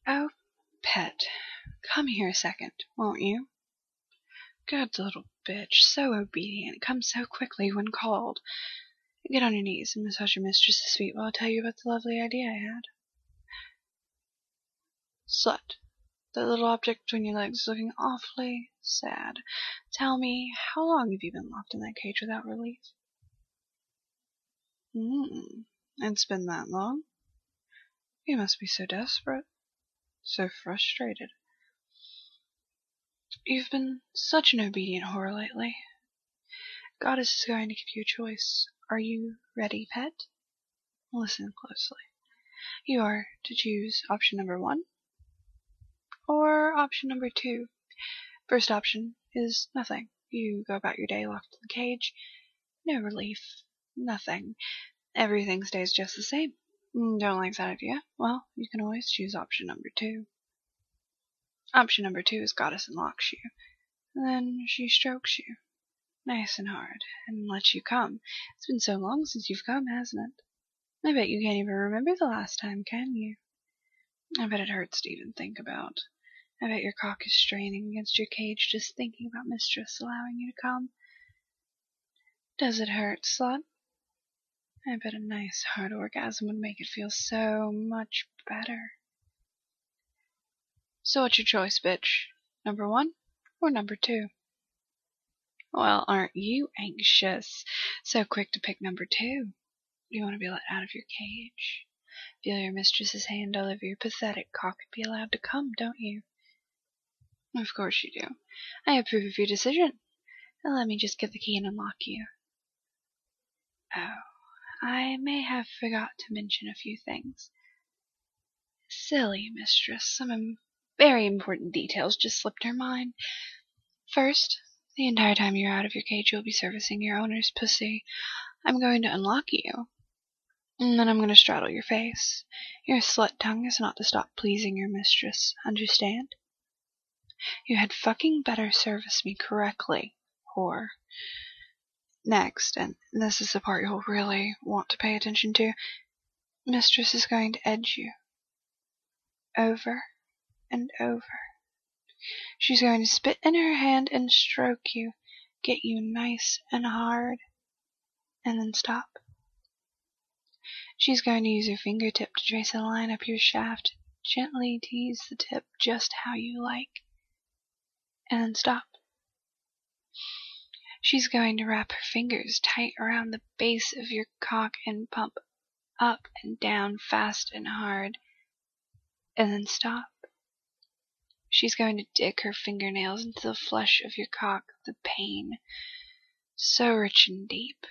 Oh, pet, come here a second, won't you? Good little bitch, so obedient, comes so quickly when called. Get on your knees and massage your mistress's feet while I tell you about the lovely idea I had. Slut, that little object between your legs is looking awfully sad. Tell me, how long have you been locked in that cage without relief? It's been that long? You must be so desperate, so frustrated. You've been such an obedient whore lately. Goddess is going to give you a choice. Are you ready, pet? Listen closely. You are to choose option number 1 or option number 2. First option is nothing. You go about your day locked in the cage. No relief. Nothing. Everything stays just the same. Don't like that idea? Well, you can always choose option number 2. Option number 2 is Goddess unlocks you. Then she strokes you. Nice and hard. And lets you come. It's been so long since you've come, hasn't it? I bet you can't even remember the last time, can you? I bet it hurts to even think about. I bet your cock is straining against your cage just thinking about mistress allowing you to come. Does it hurt, slut? I bet a nice hard orgasm would make it feel so much better. So what's your choice, bitch? Number 1 or number 2? Well, aren't you anxious? So quick to pick number 2. You want to be let out of your cage. Feel your mistress's hand all over your pathetic cock and be allowed to come, don't you? Of course you do. I approve of your decision. Now let me just get the key and unlock you. Oh, I may have forgot to mention a few things. Silly mistress, some very important details just slipped her mind. First, the entire time you're out of your cage, you'll be servicing your owner's pussy. I'm going to unlock you. And then I'm going to straddle your face. Your slut tongue is not to stop pleasing your mistress, understand? You had fucking better service me correctly, whore. Next, and this is the part you'll really want to pay attention to, mistress is going to edge you. Over and over. She's going to spit in her hand and stroke you, get you nice and hard, and then stop. She's going to use her fingertip to trace a line up your shaft, gently tease the tip just how you like, and then stop. She's going to wrap her fingers tight around the base of your cock and pump up and down fast and hard, and then stop. She's going to dig her fingernails into the flesh of your cock, the pain, so rich and deep,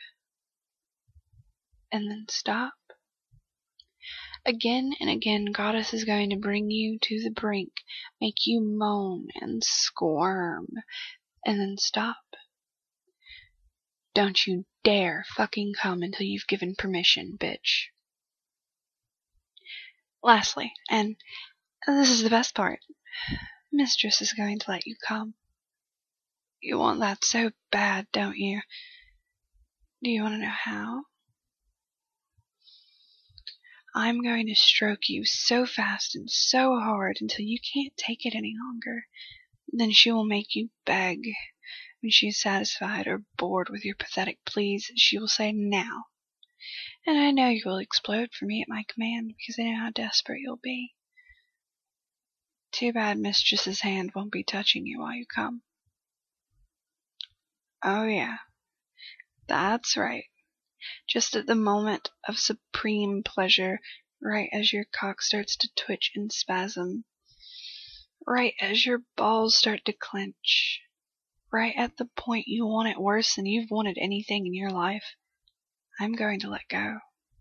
and then stop. Again and again, Goddess is going to bring you to the brink, make you moan and squirm, and then stop. Don't you dare fucking come until you've given permission, bitch. Lastly, and this is the best part, mistress is going to let you come. You want that so bad, don't you? Do you want to know how? I'm going to stroke you so fast and so hard until you can't take it any longer. Then she will make you beg. When she is satisfied or bored with your pathetic pleas, she will say now. And I know you will explode for me at my command, because I know how desperate you'll be. Too bad mistress's hand won't be touching you while you come. Oh yeah, that's right. Just at the moment of supreme pleasure, right as your cock starts to twitch and spasm, right as your balls start to clench, right at the point you want it worse than you've wanted anything in your life, I'm going to let go.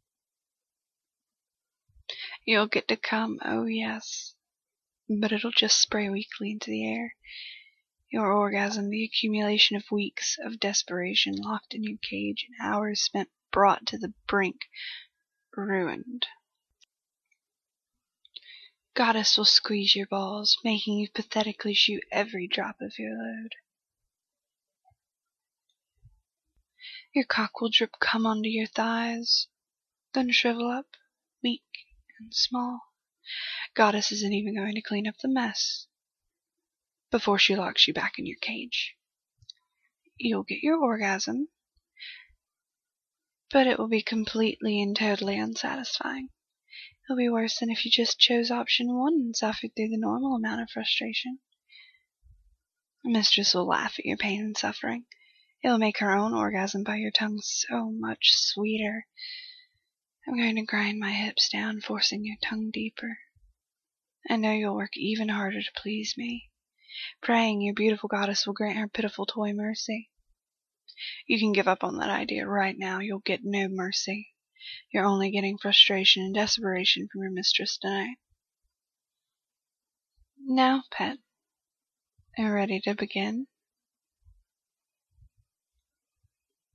You'll get to come, oh yes, but it'll just spray weakly into the air. Your orgasm, the accumulation of weeks of desperation locked in your cage and hours spent brought to the brink, ruined. Goddess will squeeze your balls, making you pathetically shoot every drop of your load. Your cock will drip cum onto your thighs, then shrivel up, weak and small, Goddess isn't even going to clean up the mess before she locks you back in your cage. You'll get your orgasm, but it will be completely and totally unsatisfying. It'll be worse than if you just chose option 1 and suffered through the normal amount of frustration. Mistress will laugh at your pain and suffering. It will make her own orgasm by your tongue so much sweeter. I'm going to grind my hips down, forcing your tongue deeper. I know you'll work even harder to please me, praying your beautiful goddess will grant her pitiful toy mercy. You can give up on that idea right now. You'll get no mercy. You're only getting frustration and desperation from your mistress tonight. Now, pet, are you ready to begin?